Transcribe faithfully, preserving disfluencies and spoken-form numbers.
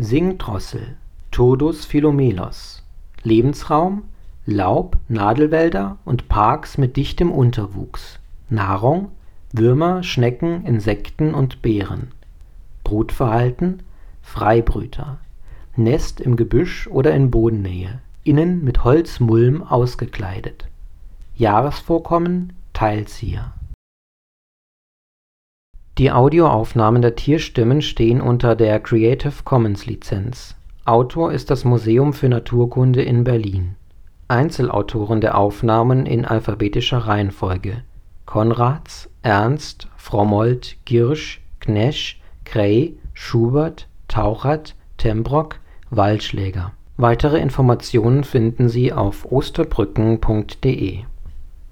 Singdrossel (Turdus philomelos). Lebensraum: Laub, Nadelwälder und Parks mit dichtem Unterwuchs. Nahrung: Würmer, Schnecken, Insekten und Beeren. Brutverhalten: Freibrüter. Nest im Gebüsch oder in Bodennähe, innen mit Holzmulm ausgekleidet. Jahresvorkommen: Teilzieher. Die Audioaufnahmen der Tierstimmen stehen unter der Creative Commons Lizenz. Autor ist das Museum für Naturkunde in Berlin. Einzelautoren der Aufnahmen in alphabetischer Reihenfolge: Konrads, Ernst, Frommold, Giersch, Knesch, Kray, Schubert, Tauchert, Tembrock, Waldschläger. Weitere Informationen finden Sie auf osterbrücken punkt de